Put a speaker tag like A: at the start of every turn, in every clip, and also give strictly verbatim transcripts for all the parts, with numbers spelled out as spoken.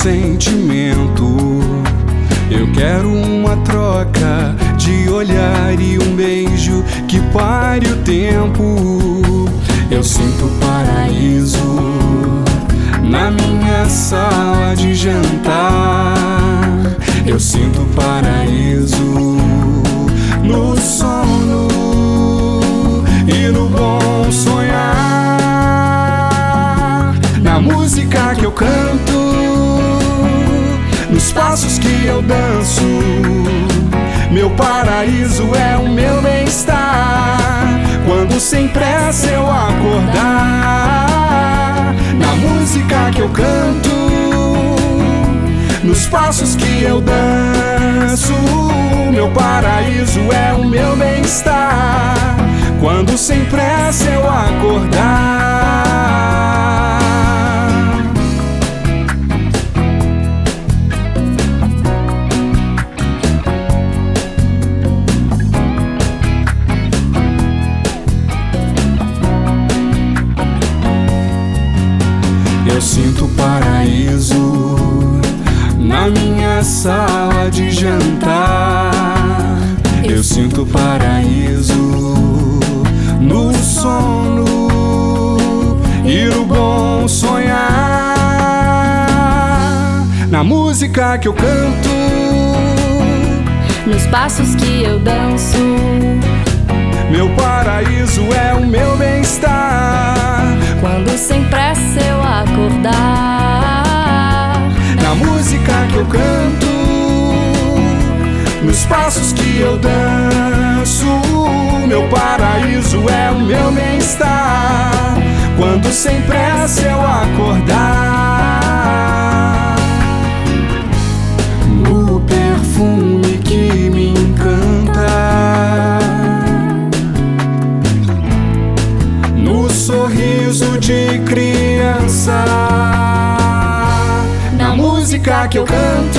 A: sentimento. Eu quero uma troca de olhar e um beijo que pare o tempo. Eu sinto paraíso na minha sala de jantar. Eu sinto paraíso no sono e no bom sonhar. Na música que eu canto, nos passos que eu danço, meu paraíso é o meu bem-estar. Quando sem pressa eu acordar, na música que eu canto, nos passos que eu danço, meu paraíso é o meu bem-estar. Quando sem pressa eu acordar. Eu sinto paraíso na minha sala de jantar. Eu sinto paraíso no sono e no bom sonhar. Na música que eu canto,
B: nos passos que eu danço,
A: meu paraíso é o meu bem-estar.
B: Quando sem pressa eu acordar,
A: na música que eu canto, nos passos que eu danço, meu paraíso é o meu bem-estar. Quando sem pressa eu acordar, no perfume que me encanta, no sorriso de criança, na música que eu canto,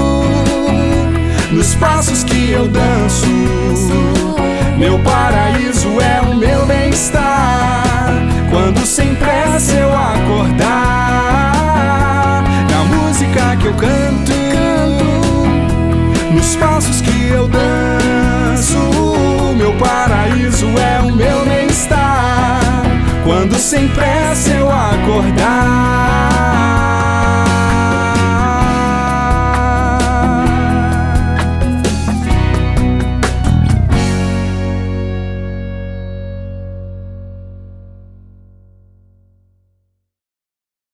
A: nos passos que eu danço, meu paraíso é o meu bem-estar. Quando sem pressa eu acordar, na música que eu canto, nos passos que eu danço, meu paraíso é o meu bem-estar. Quando sem pressa eu acordar.